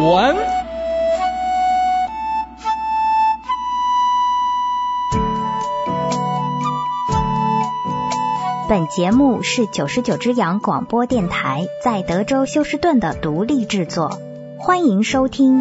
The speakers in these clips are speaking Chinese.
文。 本节目是99只羊广播电台在德州休斯顿的独立制作，欢迎收听。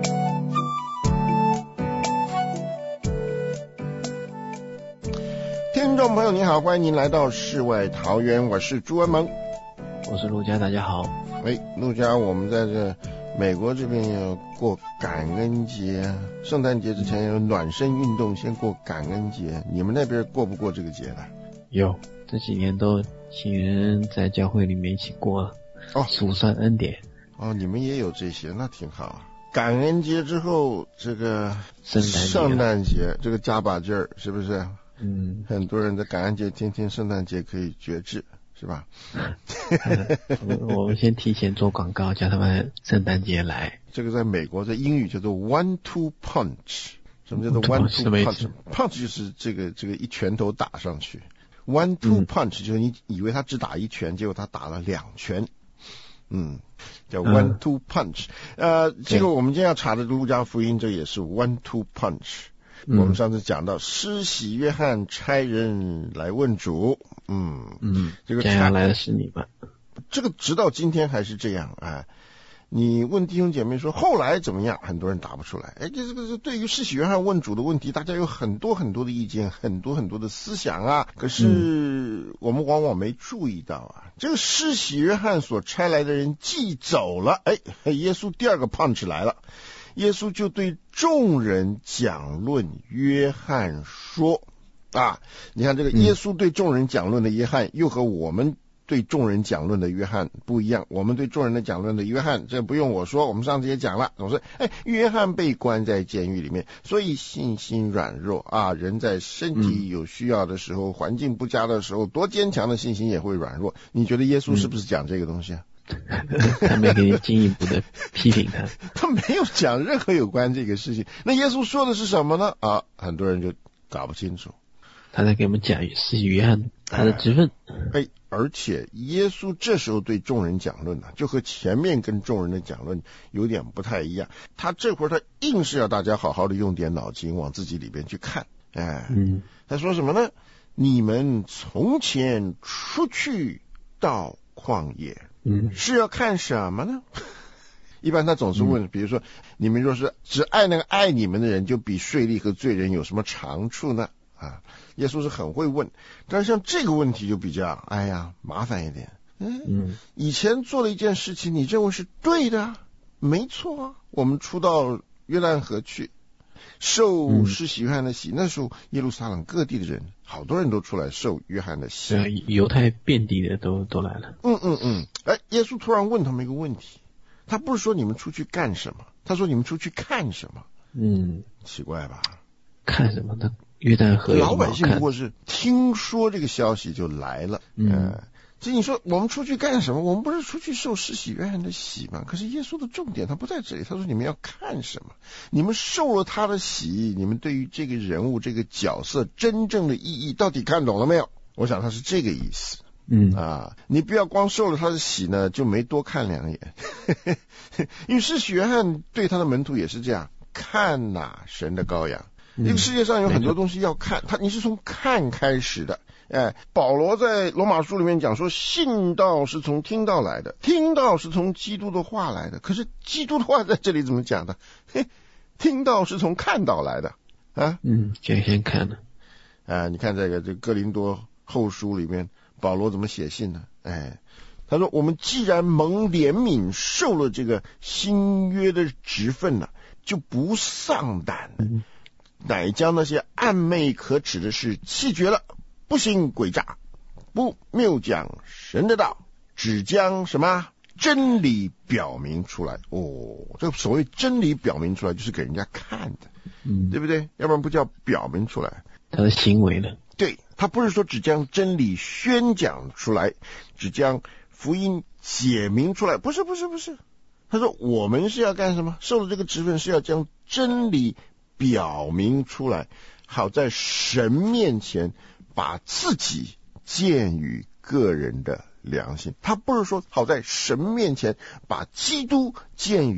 听众朋友你好，欢迎您来到世外桃源，我是朱文萌， 我是陆家，大家好。 陆家，我们在这美国这边要过感恩节，圣诞节之前有暖身运动，先过感恩节。你们那边过不过这个节的？ 有，这几年都请人在教会里面一起过数算恩典。你们也有这些，那挺好。感恩节之后，这个圣诞节这个加把劲儿，是不是？很多人在感恩节听圣诞节可以绝志，是吧？我们先提前做广告，叫他们圣诞节来。 这个在美国在英语叫做 one-two punch。什么叫做 one-two punch？punch 就是这个一拳头打上去。one-two punch 就是你以为他只打一拳，结果他打了2拳。叫 one-two punch。这个我们今天要查的路加福音，这也是 one-two punch。我们上次讲到施洗约翰差人来问主，这个将要来的是你们。 这个直到今天还是这样啊。你问弟兄姐妹说后来怎么样，很多人答不出来。这个对于施洗约翰问主的问题，大家有很多很多的意见，很多很多的思想啊。可是我们往往没注意到啊，这个施洗约翰所差来的人既走了，耶稣第二个 punch 来了。耶稣就对众人讲论约翰说你看这个耶稣对众人讲论的约翰，又和我们对众人讲论的约翰不一样。我们对众人的讲论的约翰，这不用我说，我们上次也讲了，总是约翰被关在监狱里面，所以信心软弱人在身体有需要的时候，环境不佳的时候，多坚强的信心也会软弱。你觉得耶稣是不是讲这个东西啊？ 他没给你进一步的批评他没有讲任何有关这个事情。那耶稣说的是什么呢？很多人就搞不清楚。 他在给我们讲施洗约翰他的职分。 而且耶稣这时候对众人讲论就和前面跟众人的讲论有点不太一样。他这会儿他硬是要大家好好的用点脑筋往自己里边去看。他说什么呢？你们从前出去到旷野，是要看什么呢？一般他总是问，比如说你们若是只爱那个爱你们的人，就比税吏和罪人有什么长处呢？耶稣是很会问，但是像这个问题就比较麻烦一点。以前做了一件事情，你认为是对的没错我们出到约旦河去受施洗约翰的洗，那时候耶路撒冷各地的人，好多人都出来受约翰的洗， 犹太遍地的都来了。 耶稣突然问他们一个问题，他不是说你们出去干什么，他说你们出去看什么。奇怪吧？ 看什么呢？约旦河老百姓不过是听说这个消息就来了。所以你说我们出去干什么？我们不是出去受施洗约翰的洗吗？可是耶稣的重点他不在这里，他说你们要看什么？你们受了他的洗，你们对于这个人物这个角色真正的意义到底看懂了没有？我想他是这个意思。你不要光受了他的洗呢，就没多看2眼。因为施洗约翰对他的门徒也是这样，看神的羔羊。这个世界上有很多东西要看，你是从看开始的。保罗在罗马书里面讲说，信道是从听道来的，听道是从基督的话来的。可是基督的话在这里怎么讲的？听道是从看道来的先看了。 你看这个哥林多后书里面保罗怎么写信呢？他说我们既然蒙怜悯，受了这个新约的职分就不丧胆了，乃将那些暗昧可耻的事弃绝了，不行诡诈，不谬讲神的道，只将什么真理表明出来。这个所谓真理表明出来，就是给人家看的，对不对？要不然不叫表明出来， 他的行为呢？ 对，他不是说只将真理宣讲出来，只将福音解明出来，不是。他说我们是要干什么？受了这个职分是要将真理表明出来，好在神面前把自己鉴于个人的良心。他不是说好在神面前把基督鉴于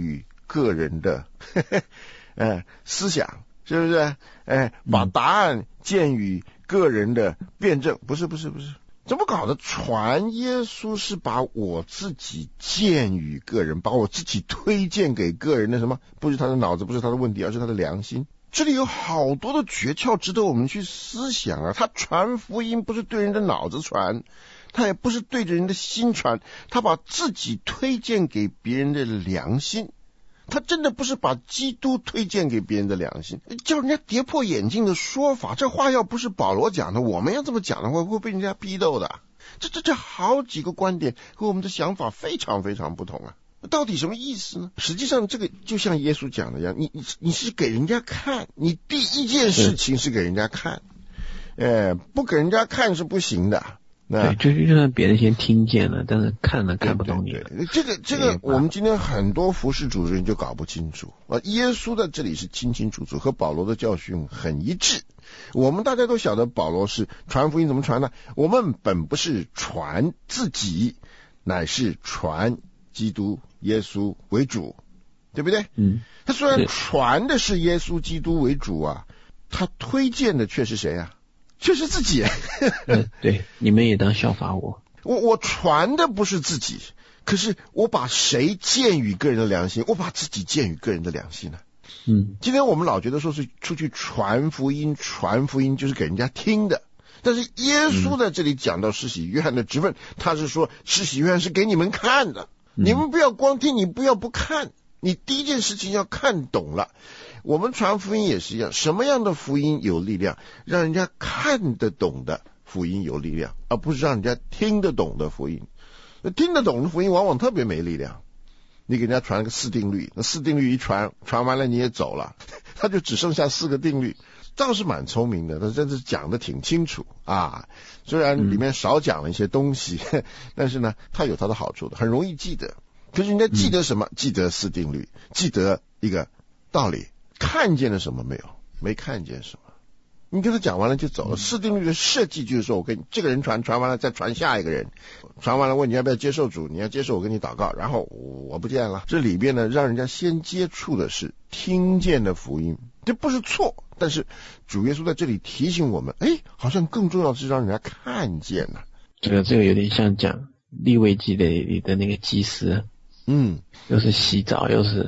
个人的思想，是不是？把答案建于个人的辩证，不是，怎么搞的？传耶稣是把我自己建于个人，把我自己推荐给个人的什么？不是他的脑子，不是他的问题，而是他的良心。这里有好多的诀窍值得我们去思想啊！他传福音不是对人的脑子传，他也不是对着人的心传，他把自己推荐给别人的良心。他真的不是把基督推荐给别人的良心，叫人家跌破眼镜的说法。这话要不是保罗讲的，我们要这么讲的话，会被人家批斗的。这好几个观点和我们的想法非常非常不同啊！到底什么意思呢？实际上这个就像耶稣讲的一样，你是给人家看，你第一件事情是给人家看，不给人家看是不行的。 对，就算别人先听见了，但是看了看不懂你了。 这个我们今天很多服事主人就搞不清楚啊。耶稣在这里是清清楚楚，和保罗的教训很一致。我们大家都晓得保罗是传福音怎么传呢？我们本不是传自己，乃是传基督耶稣为主，对不对？他虽然传的是耶稣基督为主啊，他推荐的却是谁啊？却是自己。 对，你们也当效法我。 我传的不是自己，可是我把谁建于个人的良心？我把自己建于个人的良心呢？今天我们老觉得说是出去传福音就是给人家听的，但是耶稣在这里讲到施洗约翰的职分，他是说施洗约翰是给你们看的，你们不要光听，你不要不看，你第一件事情要看懂了。我们传福音也是一样，什么样的福音有力量？让人家看得懂的福音有力量，而不是让人家听得懂的福音。听得懂的福音往往特别没力量。你给人家传个4定律，那4定律一传完了你也走了，他就只剩下4个定律。倒是蛮聪明的，他真是讲得挺清楚啊。虽然里面少讲了一些东西，但是呢，它有它的好处的，很容易记得。可是人家记得什么？记得4定律，记得一个道理。看见了什么没有？没看见什么。你跟他讲完了就走了。4定律的设计就是说，我跟这个人传完了再传下一个人，传完了问你要不要接受主，你要接受我跟你祷告，然后我不见了。这里边呢，让人家先接触的是听见的福音，这不是错，但是主耶稣在这里提醒我们，好像更重要的是让人家看见了。 这个有点像讲利未记里的那个祭司。又是洗澡又是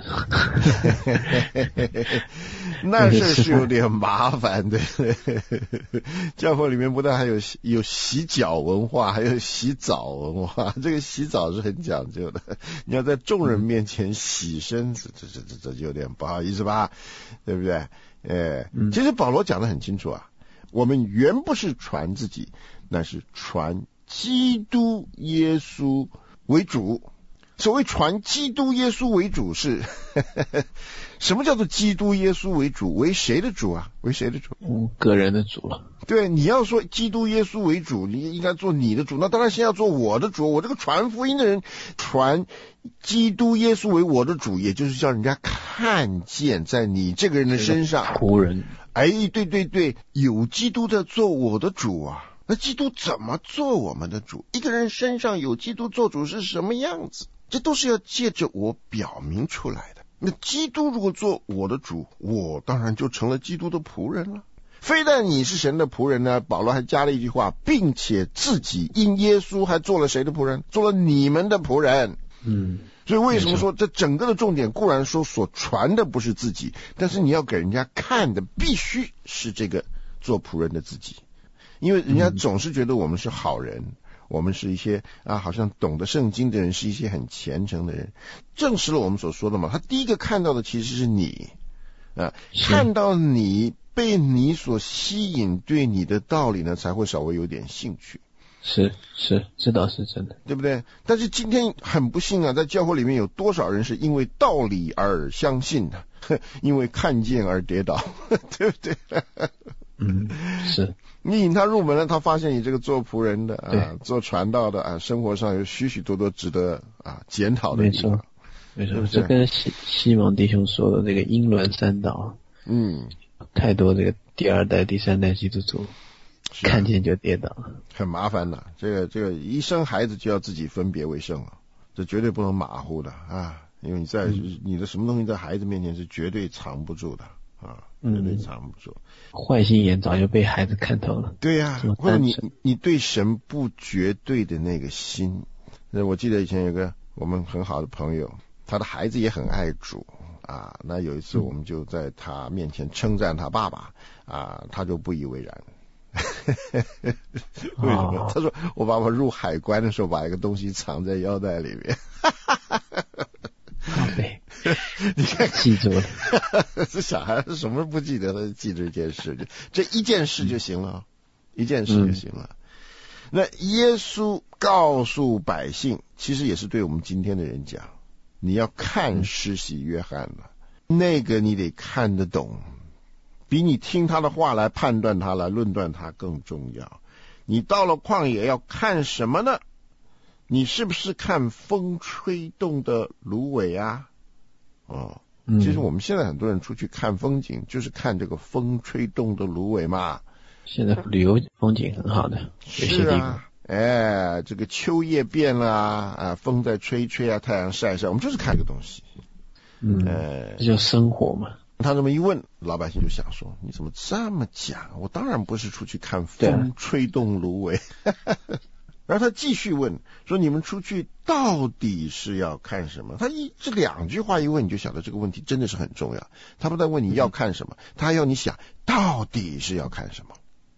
那事是有点麻烦的。教会里面不但还有洗脚文化，还有洗澡文化。这个洗澡是很讲究的，你要在众人面前洗身子，这就有点不好意思吧，对不对？其实保罗讲得很清楚啊，我们原不是传自己，乃是传基督耶稣为主。所谓传基督耶稣为主是什么叫做基督耶稣为主？为谁的主啊？为谁的主？ 个人的主了。 对，你要说基督耶稣为主，你应该做你的主，那当然先要做我的主。我这个传福音的人传基督耶稣为我的主，也就是叫人家看见在你这个人的身上仆人。 对，有基督在做我的主啊。那基督怎么做我们的主？一个人身上有基督做主是什么样子？这都是要借着我表明出来的。那基督如果做我的主，我当然就成了基督的仆人了。非但你是神的仆人呢，保罗还加了一句话，并且自己因耶稣还做了谁的仆人？做了你们的仆人。所以为什么说这整个的重点固然说所传的不是自己，但是你要给人家看的必须是这个做仆人的自己。因为人家总是觉得我们是好人，我们是一些好像懂得圣经的人，是一些很虔诚的人，证实了我们所说的嘛。他第一个看到的其实是你看到你，被你所吸引，对你的道理呢才会稍微有点兴趣。 是，这倒是真的， 对不对？但是今天很不幸啊，在教会里面有多少人是因为道理而相信的，因为看见而跌倒，对不对？ 是你引他入门了，他发现你这个做仆人的做传道的生活上有许许多多值得检讨的地方。 没错，这跟西蒙弟兄说的这个因卵三岛，太多这个第2代、第3代基督徒看见就跌倒， 很麻烦的。这个一生孩子就要自己分别为圣了，这绝对不能马虎的因为你的什么东西在孩子面前是绝对藏不住的啊，绝对藏不住。 坏心眼早就被孩子看透了。 对呀，或者你对神不绝对的那个心。我记得以前有个我们很好的朋友，他的孩子也很爱主啊。那有一次我们就在他面前称赞他爸爸啊，他就不以为然。为什么？他说我爸爸入海关的时候把一个东西藏在腰带里面。 对，你看记住了。 这小孩什么不记得，他记住一件事，这一件事就行了，一件事就行了。那耶稣告诉百姓，其实也是对我们今天的人讲，你要看施洗约翰了，那个你得看得懂，比你听他的话来判断他来论断他更重要。你到了旷野要看什么呢？你是不是看风吹动的芦苇啊？其实我们现在很多人出去看风景，就是看这个风吹动的芦苇嘛。现在旅游风景很好的，有些地方。 这个秋叶变了啊，风在吹吹啊，太阳晒晒，我们就是看这个东西。 这叫生活嘛。 他这么一问，老百姓就想说，你怎么这么讲？我当然不是出去看风吹动芦苇。然后他继续问说，你们出去到底是要看什么？他这两句话一问，你就晓得这个问题真的是很重要。他不但问你要看什么，他还要你想到底是要看什么。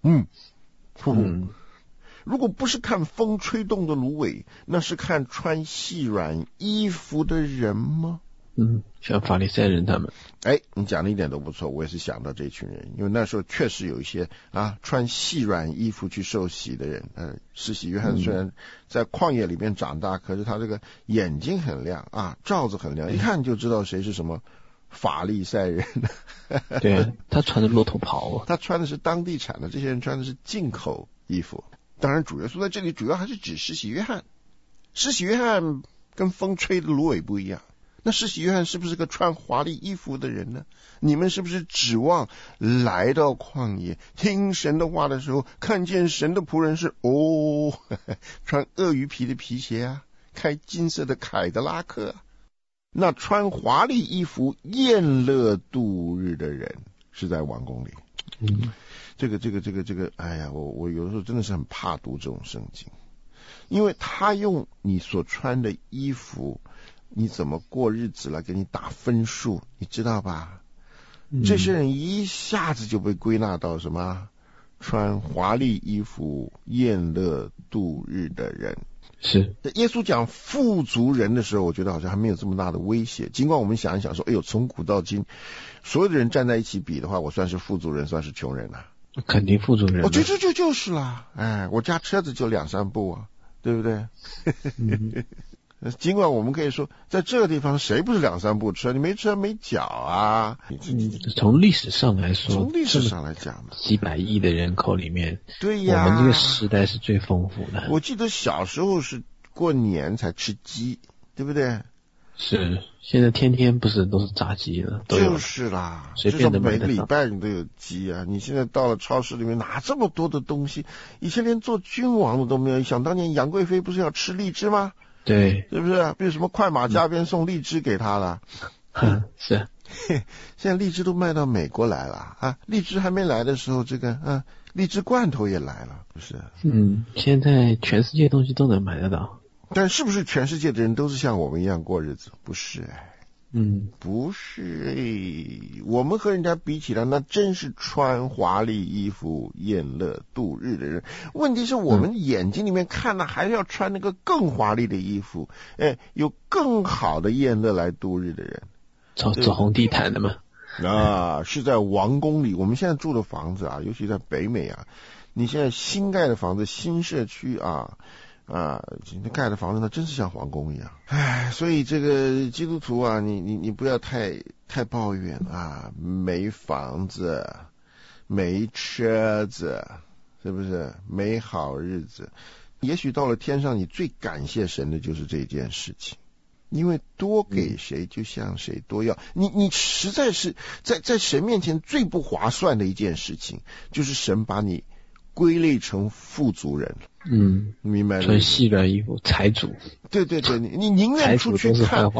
如果不是看风吹动的芦苇，那是看穿细软衣服的人吗？ 像法利赛人他们。 你讲的一点都不错，我也是想到这群人，因为那时候确实有一些穿细软衣服去受洗的人。施洗约翰虽然在旷野里面长大，可是他这个眼睛很亮啊，罩子很亮，一看就知道谁是什么法利赛人。 对，他穿的骆驼袍他穿的是当地产的，这些人穿的是进口衣服。当然主耶稣在这里主要还是指施洗约翰。施洗约翰跟风吹的芦苇不一样。那施洗约翰是不是个穿华丽衣服的人呢？你们是不是指望来到旷野听神的话的时候，看见神的仆人是穿鳄鱼皮的皮鞋啊，开金色的凯迪拉克啊？那穿华丽衣服宴乐度日的人是在王宫里。这个，我有的时候真的是很怕读这种圣经，因为他用你所穿的衣服，你怎么过日子来给你打分数，你知道吧？这些人一下子就被归纳到什么？穿华丽衣服宴乐度日的人。 是耶稣讲富足人的时候，我觉得好像还没有这么大的威胁。尽管我们想一想说，从古到今，所有的人站在一起比的话，我算是富足人，算是穷人啊。 肯定富足人。 就是啦。我家车子就2-3部啊，对不对？尽管我们可以说，在这个地方谁不是2-3部车？你没车没脚啊。 从历史上来说， 从历史上来讲的， 几百亿的人口里面， 对呀， 我们这个时代是最丰富的。 我记得小时候是过年才吃鸡，对不对？ 是，现在天天不是都是炸鸡了，都有。 就是啦， 随便的每个礼拜你都有鸡啊。你现在到了超市里面拿这么多的东西，以前连做君王的都没有。想当年杨贵妃不是要吃荔枝吗？ 对， 是不是？比如什么快马加鞭送荔枝给他了。 是。 现在荔枝都卖到美国来了啊！荔枝还没来的时候，这个荔枝罐头也来了，不是？ 现在全世界东西都能买得到。 但是不是全世界的人都是像我们一样过日子？不是不是我们和人家比起来，那真是穿华丽衣服宴乐度日的人。问题是我们眼睛里面看的还是要穿那个更华丽的衣服，有更好的宴乐来度日的人， 走红地毯的嘛。 是在王宫里。我们现在住的房子啊，尤其在北美啊，你现在新盖的房子、新社区盖的房子呢，真是像皇宫一样。所以这个基督徒啊，你不要太抱怨啊，没房子，没车子，是不是？没好日子。也许到了天上，你最感谢神的就是这件事情，因为多给谁就向谁多要。你实在是在神面前最不划算的一件事情，就是神把你归类成富足人。明白了。 穿细软衣服，财主。 对，你宁愿出去看，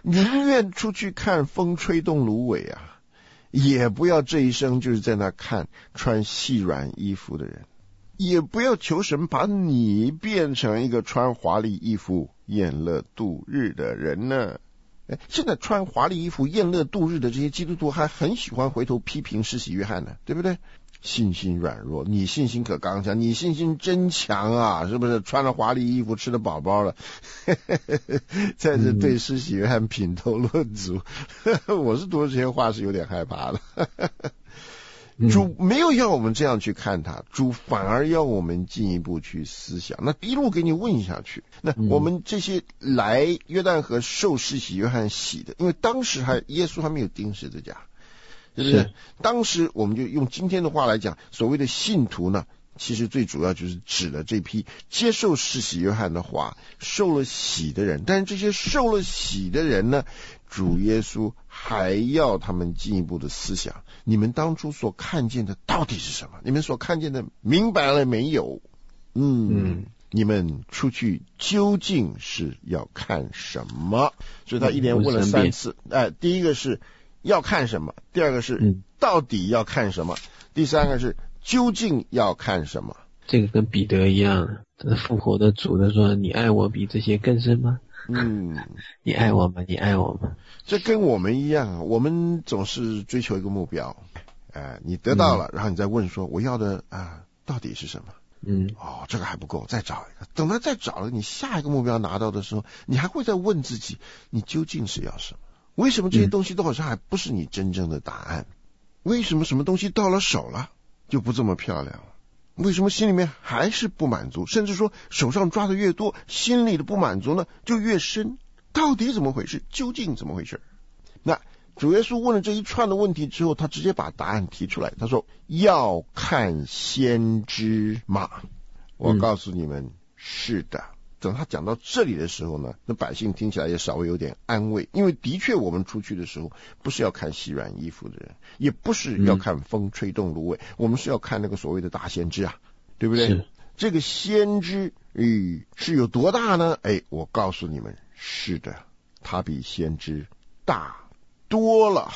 宁愿出去看风吹动芦苇啊，也不要这一生就是在那看穿细软衣服的人，也不要求神把你变成一个穿华丽衣服宴乐度日的人呢。现在穿华丽衣服宴乐度日的这些基督徒还很喜欢回头批评施洗约翰呢，对不对？信心软弱，你信心可刚强，你信心真强啊，是不是？穿了华丽衣服，吃得饱饱了，在这对施洗约翰品头论足，我是读了这些话是有点害怕的。主没有要我们这样去看他，主反而要我们进一步去思想。那一路给你问下去，那我们这些来约旦河受施洗约翰洗的，因为当时耶稣还没有钉十字架，是不是？当时我们就用今天的话来讲，所谓的信徒呢，其实最主要就是指了这批接受施洗约翰的话受了洗的人。但是这些受了洗的人呢，主耶稣还要他们进一步的思想，你们当初所看见的到底是什么？你们所看见的明白了没有？你们出去究竟是要看什么？所以他一连问了3次。第一个是要看什么，第二个是到底要看什么，第三个是究竟要看什么。 这个跟彼得一样，复活的主的说，你爱我比这些更深吗？你爱我吗？你爱我吗？ 这跟我们一样，我们总是追求一个目标，你得到了，然后你再问说我要的到底是什么？这个还不够，再找一个。等他再找了，你下一个目标拿到的时候，你还会再问自己，你究竟是要什么？为什么这些东西都好像还不是你真正的答案？为什么什么东西到了手了就不这么漂亮了？为什么心里面还是不满足？甚至说手上抓的越多，心里的不满足呢就越深。到底怎么回事？究竟怎么回事？那主耶稣问了这一串的问题之后，他直接把答案提出来。他说要看先知吗？我告诉你们，是的。等他讲到这里的时候呢，那百姓听起来也稍微有点安慰，因为的确我们出去的时候不是要看细软衣服的人，也不是要看风吹动芦苇，我们是要看那个所谓的大先知啊，对不对？这个先知是有多大呢？我告诉你们，是的，他比先知大多了。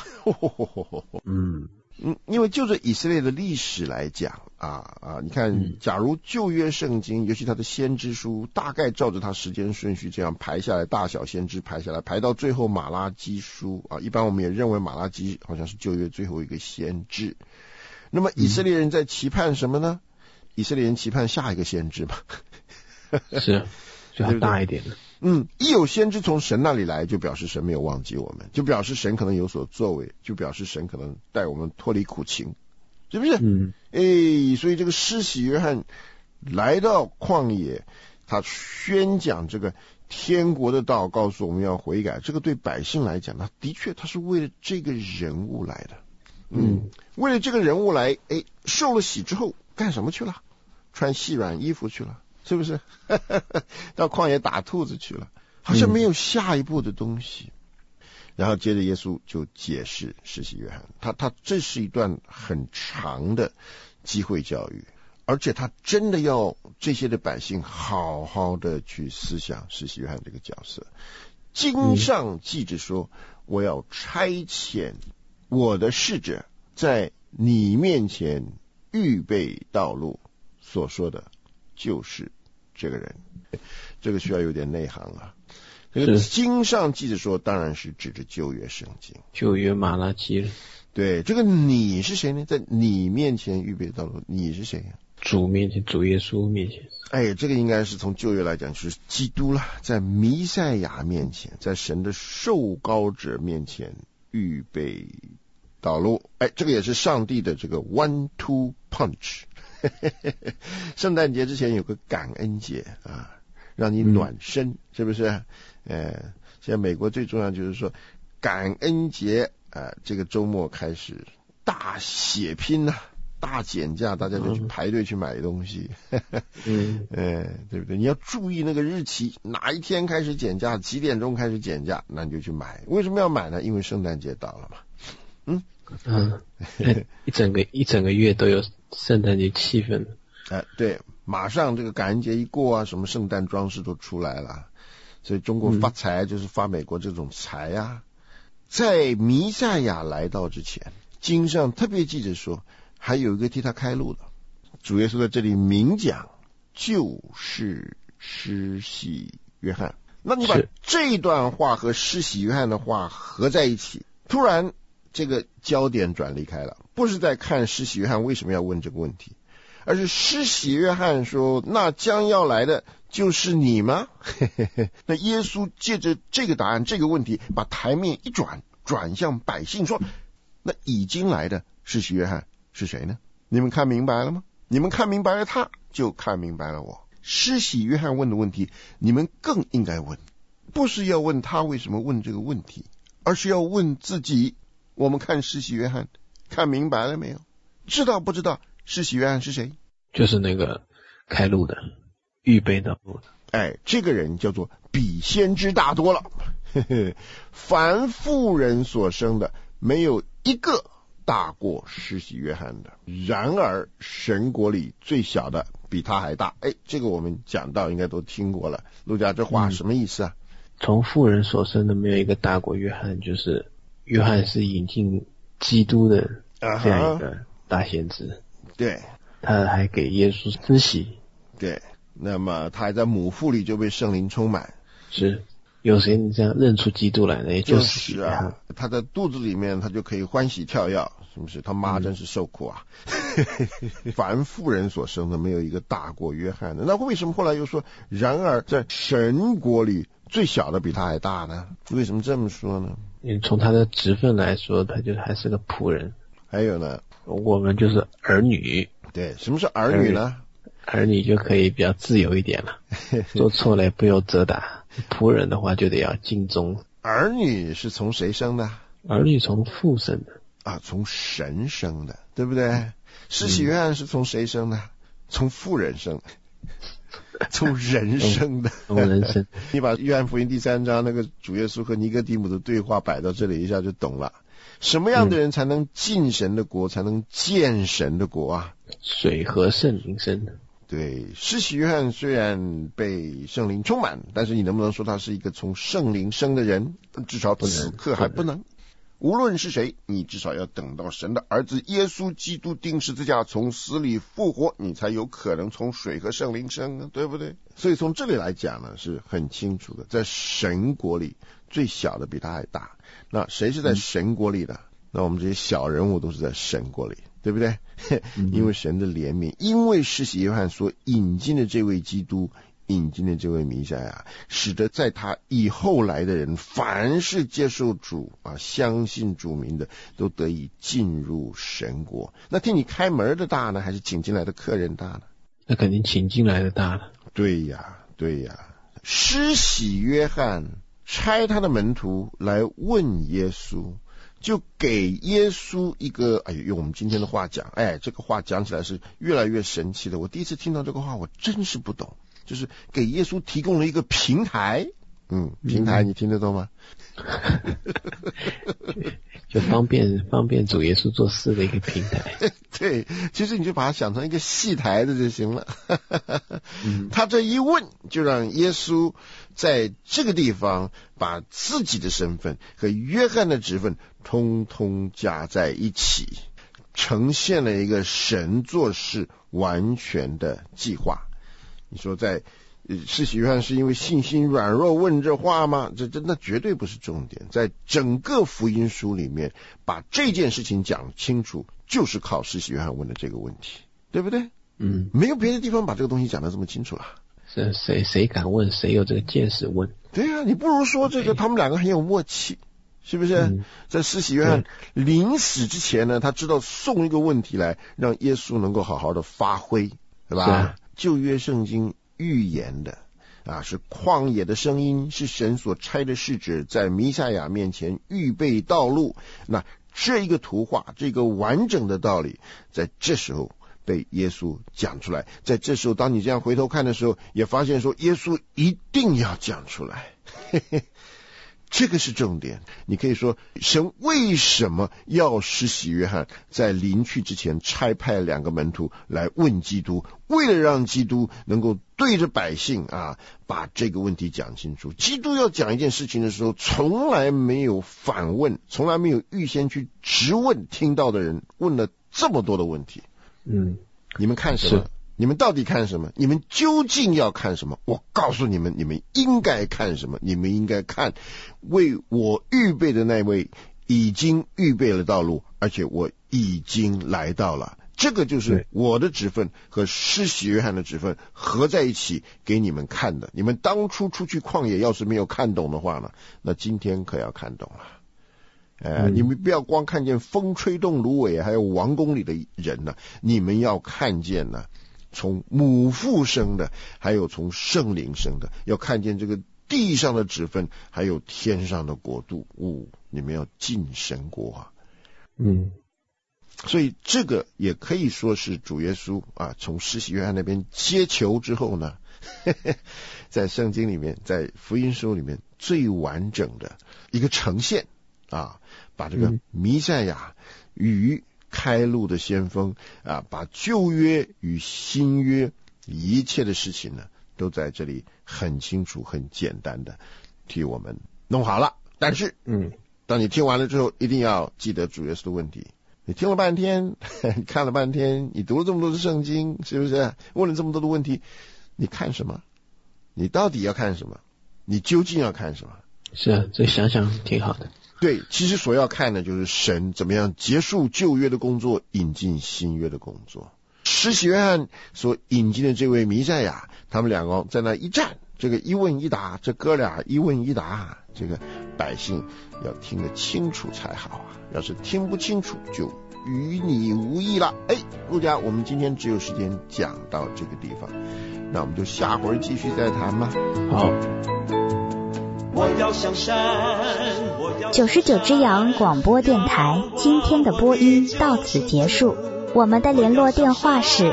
因为就着以色列的历史来讲你看，假如旧约圣经，尤其他的先知书，大概照着他时间顺序这样排下来，大小先知排下来，排到最后马拉基书一般我们也认为马拉基好像是旧约最后一个先知。那么以色列人在期盼什么呢？以色列人期盼下一个先知嘛。 是，就要大一点的。 一有先知从神那里来，就表示神没有忘记我们，就表示神可能有所作为，就表示神可能带我们脱离苦情，是不是？所以这个施洗约翰来到旷野，他宣讲这个天国的道，告诉我们要悔改。这个对百姓来讲，的确他是为了这个人物来的。为了这个人物来，受了洗之后干什么去了？穿细软衣服去了，是不是？到旷野打兔子去了，好像没有下一步的东西。然后接着耶稣就解释施洗约翰，他这是一段很长的机会教育，而且他真的要这些的百姓好好的去思想施洗约翰这个角色。经上记着说，我要差遣我的使者在你面前预备道路，所说的就是这个人。这个需要有点内行啊。这个经上记着说，当然是指着旧约圣经， 旧约马拉基了。 对，这个你是谁呢？在你面前预备道路，你是谁呀？ 主面前，主耶稣面前。 这个应该是从旧约来讲就是基督了，在弥赛亚面前，在神的受膏者面前预备道路。这个也是上帝的这个 one two punch。圣诞节之前有个感恩节让你暖身，是不是？现在美国最重要就是说感恩节这个周末开始大血拼大减价，大家就去排队去买东西。对不对？你要注意那个日期，哪一天开始减价，几点钟开始减价，那你就去买。为什么要买呢？因为圣诞节到了嘛。 一整个月都有圣诞节气氛。 对，马上这个感恩节一过什么圣诞装饰都出来了。 所以中国发财就是发美国这种财啊。在弥赛亚来到之前，经上特别记着说，还有一个替他开路的。主耶稣在这里明讲，就是施洗约翰。那你把这段话和施洗约翰的话合在一起，突然这个焦点转离开了，不是在看施洗约翰为什么要问这个问题，而是施洗约翰说，那将要来的就是你吗？那耶稣借着这个答案，这个问题，把台面一转向百姓说，那已经来的施洗约翰是谁呢？你们看明白了吗？你们看明白了他，就看明白了我。施洗约翰问的问题，你们更应该问，不是要问他为什么问这个问题，而是要问自己，我们看施洗约翰看明白了没有？知道不知道施洗约翰是谁？ 就是那个开路的，预备道路的。 这个人叫做比先知大多了。凡妇人所生的，没有一个大过施洗约翰的，然而神国里最小的比他还大。这个我们讲到应该都听过了。路加这话什么意思啊？ 从妇人所生的没有一个大过约翰，就是约翰是引进基督的这样一个大先知。 对， 他还给耶稣施洗。 对，那么他还在母腹里就被圣灵充满。 是，有谁你这样认出基督来呢？也就是啊，他在肚子里面他就可以欢喜跳跃，是不是？他妈真是受苦啊。凡妇人所生的没有一个大过约翰的，那为什么后来又说然而在神国里最小的比他还大呢？为什么这么说呢？ 因为从他的职分来说，他就还是个仆人。 还有呢， 我们就是儿女。 对，什么是儿女呢？ 儿女就可以比较自由一点了，做错了也不用责打。仆人的话就得要尽忠。 儿女是从谁生的？ 儿女从父生的啊，从神生的，对不对？施洗约翰是从谁生的？从妇人生的，从人生的， 从人生。 你把约翰福音第3章那个主耶稣和尼哥底母的对话摆到这里，一下就懂了。什么样的人才能进神的国，才能见神的国啊？ 水和圣灵生的。 对，施洗约翰虽然被圣灵充满，但是你能不能说他是一个从圣灵生的人？至少此刻还不能。无论是谁，你至少要等到神的儿子耶稣基督钉十字架从死里复活，你才有可能从水和圣灵生啊，对不对？所以从这里来讲呢，是很清楚的，在神国里最小的比他还大。那谁是在神国里的？那我们这些小人物都是在神国里，对不对？因为神的怜悯，因为施洗约翰所引进的这位基督，引进的这位弥赛亚，使得在他以后来的人，凡是接受主啊，相信主名的，都得以进入神国。那替你开门的大呢，还是请进来的客人大呢？ 那肯定请进来的大了。对呀。施洗约翰差他的门徒来问耶稣，就给耶稣一个，用我们今天的话讲，这个话讲起来是越来越神奇的。我第一次听到这个话，我真是不懂，就是给耶稣提供了一个平台。平台你听得懂吗？ 就方便主耶稣做事的一个平台。 对，其实你就把它想成一个戏台的就行了。他这一问，就让耶稣在这个地方把自己的身份和约翰的职分通通加在一起，呈现了一个神做事完全的计划。你说在施洗约翰是因为信心软弱问这话吗？那绝对不是重点。在整个福音书里面，把这件事情讲清楚，就是靠施洗约翰问的这个问题，对不对？没有别的地方把这个东西讲得这么清楚了。 是谁敢问？谁有这个见识问？ 对啊，你不如说这个他们两个很有默契，是不是？在施洗约翰临死之前呢，他知道送一个问题来，让耶稣能够好好的发挥，对吧？旧约圣经预言的是旷野的声音，是神所差的使者在弥赛亚面前预备道路。那这一个图画，这个完整的道理，在这时候被耶稣讲出来。在这时候，当你这样回头看的时候，也发现说耶稣一定要讲出来。 这个是重点。你可以说，神为什么要施洗约翰在临去之前差派2个门徒来问基督，为了让基督能够对着百姓把这个问题讲清楚。基督要讲一件事情的时候，从来没有反问，从来没有预先去质问听到的人，问了这么多的问题。你们看什么？你们到底看什么？你们究竟要看什么？我告诉你们，你们应该看什么？你们应该看为我预备的那位已经预备了道路，而且我已经来到了。这个就是我的职分和施洗约翰的职分合在一起给你们看的。你们当初出去旷野要是没有看懂的话呢，那今天可要看懂了。你们不要光看见风吹动芦苇还有王宫里的人呢，你们要看见呢从母父生的，还有从圣灵生的，要看见这个地上的职分还有天上的国度。你们要进神国所以这个也可以说是主耶稣从施洗约翰那边接球之后呢在圣经里面，在福音书里面最完整的一个呈现把这个弥赛亚与开路的先锋把旧约与新约一切的事情呢，都在这里很清楚很简单的替我们弄好了。但是当你听完了之后，一定要记得主耶稣的问题。你听了半天你看了半天，你读了这么多的圣经，是不是问了这么多的问题，你看什么？你到底要看什么？你究竟要看什么？ 是这想想挺好的。 对，其实所要看的就是神怎么样结束旧约的工作，引进新约的工作。施洗约翰所引进的这位弥赛亚，他们2个在那一站，这个一问一答，这哥俩一问一答，这个百姓要听得清楚才好要是听不清楚就与你无益了。陆家，我们今天只有时间讲到这个地方，那我们就下回继续再谈吧。 好。 99只羊广播电台今天的播音到此结束，我们的联络电话是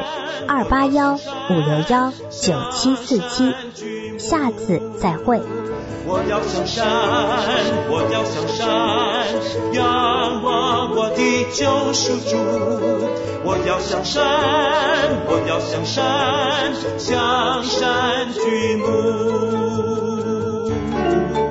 281-561-9747，下次再会。 我要向山，我要向山，仰望我的救赎主。我要向山，我要向山，向山举目。